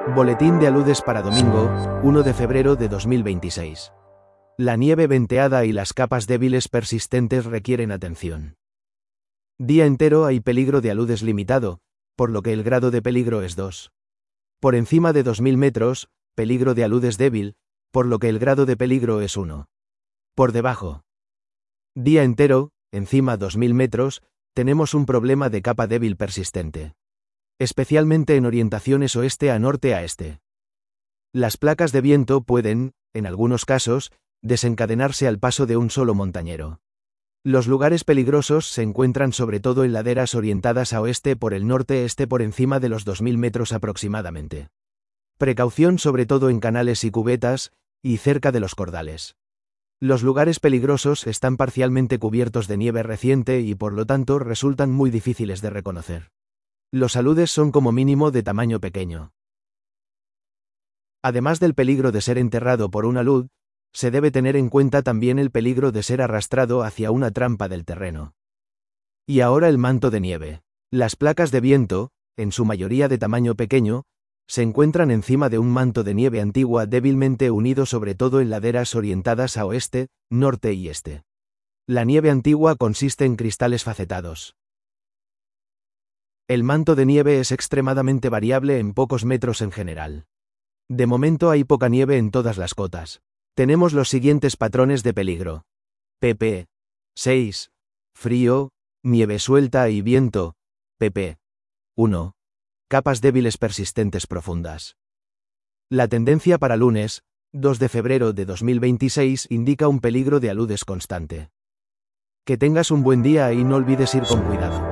Boletín de aludes para domingo, 1 de febrero de 2026. La nieve venteada y las capas débiles persistentes requieren atención. Día entero hay peligro de aludes limitado, por lo que el grado de peligro es 2. Por encima de 2000 metros, peligro de aludes débil, por lo que el grado de peligro es 1. Por debajo. Día entero, encima 2000 metros, tenemos un problema de capa débil persistente. Especialmente en orientaciones oeste a norte a este. Las placas de viento pueden, en algunos casos, desencadenarse al paso de un solo montañero. Los lugares peligrosos se encuentran sobre todo en laderas orientadas a oeste por el norte-este por encima de los 2000 metros aproximadamente. Precaución sobre todo en canales y cubetas, y cerca de los cordales. Los lugares peligrosos están parcialmente cubiertos de nieve reciente y por lo tanto resultan muy difíciles de reconocer. Los aludes son como mínimo de tamaño pequeño. Además del peligro de ser enterrado por un alud, se debe tener en cuenta también el peligro de ser arrastrado hacia una trampa del terreno. Y ahora el manto de nieve. Las placas de viento, en su mayoría de tamaño pequeño, se encuentran encima de un manto de nieve antigua débilmente unido sobre todo en laderas orientadas a oeste, norte y este. La nieve antigua consiste en cristales facetados. El manto de nieve es extremadamente variable en pocos metros en general. De momento hay poca nieve en todas las cotas. Tenemos los siguientes patrones de peligro. pp. 6. Frío, nieve suelta y viento. pp. 1. Capas débiles persistentes profundas. La tendencia para lunes, 2 de febrero de 2026 indica un peligro de aludes constante. Que tengas un buen día y no olvides ir con cuidado.